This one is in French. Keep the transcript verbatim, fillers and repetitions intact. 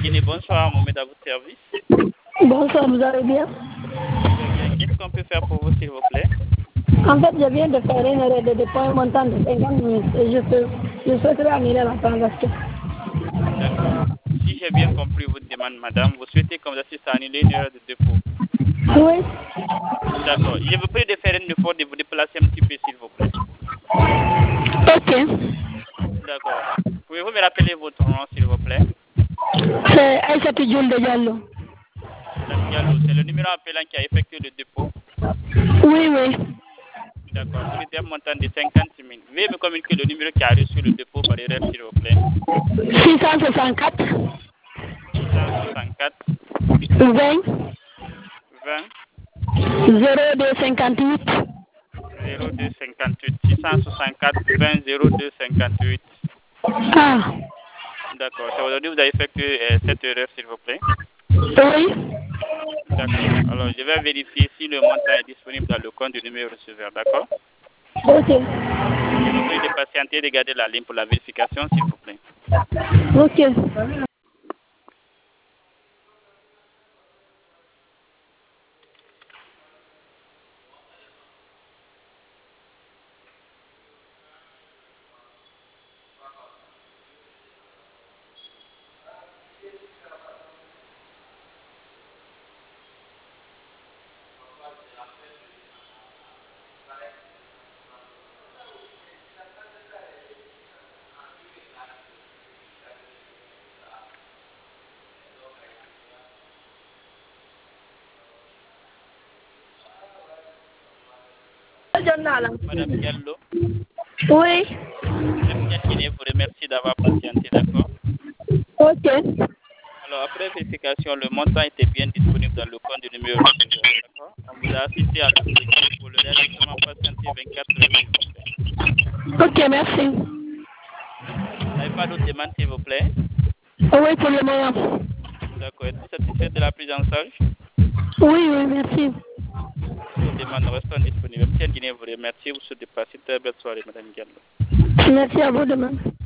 Guinée, bonsoir, Mohamed à votre service. Bonsoir, vous allez bien? Très bien. Qu'est-ce qu'on peut faire pour vous, s'il vous plaît? En fait, je viens de faire une erreur de dépôt un montant de cinquante minutes et je, peux, je souhaiterais annuler la transaction. D'accord. Si j'ai bien compris votre demande, madame, vous souhaitez comme ça, c'est annuler une erreur de dépôt. Oui. D'accord. Je vous prie de faire une effort de vous déplacer un petit peu, s'il vous plaît. Ok. D'accord. Pouvez-vous me rappeler votre nom, s'il vous plaît? C'est Aïssatou Djoulde Diallo. Madame Diallo, c'est le numéro appelant qui a effectué le dépôt. Oui, oui. D'accord. Pour le montant de cinquante mille. Veuillez me communiquer le numéro qui a reçu le dépôt par erreur, s'il vous plaît. six cent soixante-quatre. six cent soixante-quatre. vingt. vingt. zéro deux cinquante-huit. zéro deux cinquante-huit. six cent soixante-quatre. vingt. zéro deux cinquante-huit. Ah. D'accord. C'est aujourd'hui que vous avez effectué euh, cette erreur, s'il vous plaît. Oui. D'accord. Alors, je vais vérifier si le montant est disponible dans le compte du numéro receveur. D'accord? Ok. Je vous prie de patienter et de garder la ligne pour la vérification, s'il vous plaît. Ok. Madame Diallo, Oui. M T N Guinée vous remercie d'avoir patienté, d'accord? Ok. Alors, après vérification, le montant était bien disponible dans le compte du numéro receveur, d'accord? On vous a assisté à le corriger pour le réajustement patienté vingt-quatre heures, s'il vous plaît. Ok, merci. Vous n'avez pas d'autres demandes, s'il vous plaît? Oui, pour le moment. D'accord. Êtes-vous satisfait de la prise en charge? Oui, oui, merci. Si vos demandes restent disponibles, M T N Guinée vous remercie. Vous souhaitez passer une très belle soirée, Madame Diallo. Merci à vous demain.